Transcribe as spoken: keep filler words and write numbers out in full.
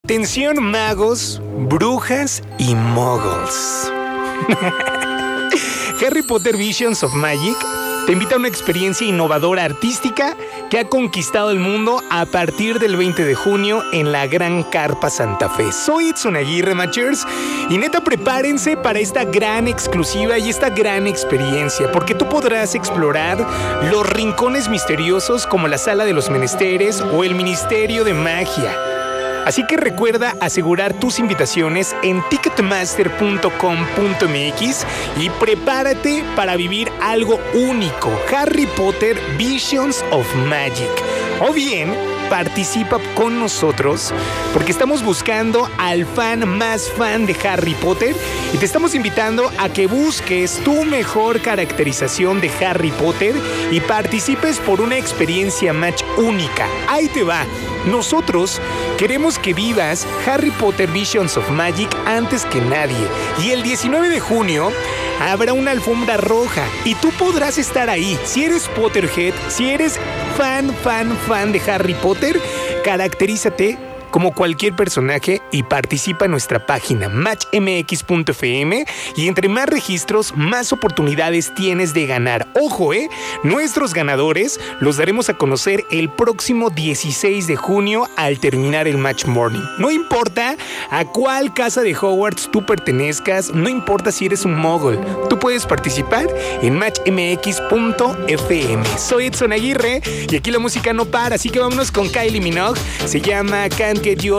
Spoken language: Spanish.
Atención magos, brujas y moguls. Harry Potter Visions of Magic te invita a una experiencia innovadora artística que ha conquistado el mundo a partir del veinte de junio en la Gran Carpa Santa Fe. Soy Edson Aguirre, Machers, y neta prepárense para esta gran exclusiva y esta gran experiencia, porque tú podrás explorar los rincones misteriosos como la Sala de los Menesteres o el Ministerio de Magia. Así que recuerda asegurar tus invitaciones en ticketmaster punto com punto m x y prepárate para vivir algo único, Harry Potter Visions of Magic. O bien, participa con nosotros porque estamos buscando al fan más fan de Harry Potter y te estamos invitando a que busques tu mejor caracterización de Harry Potter y participes por una experiencia match única. Ahí te va. Nosotros queremos que vivas Harry Potter Visions of Magic antes que nadie. Y el diecinueve de junio habrá una alfombra roja y tú podrás estar ahí. Si eres Potterhead, si eres fan, fan, fan de Harry Potter, caracterízate como cualquier personaje y participa en nuestra página match m x punto f m y entre más registros, más oportunidades tienes de ganar. Ojo, eh, nuestros ganadores los daremos a conocer el próximo dieciséis de junio al terminar el Match Morning. No importa a cuál casa de Hogwarts tú pertenezcas, no importa si eres un mogul, tú puedes participar en match m x punto f m. Soy Edson Aguirre y aquí la música no para, así que vámonos con Kylie Minogue. Se llama Can't Get You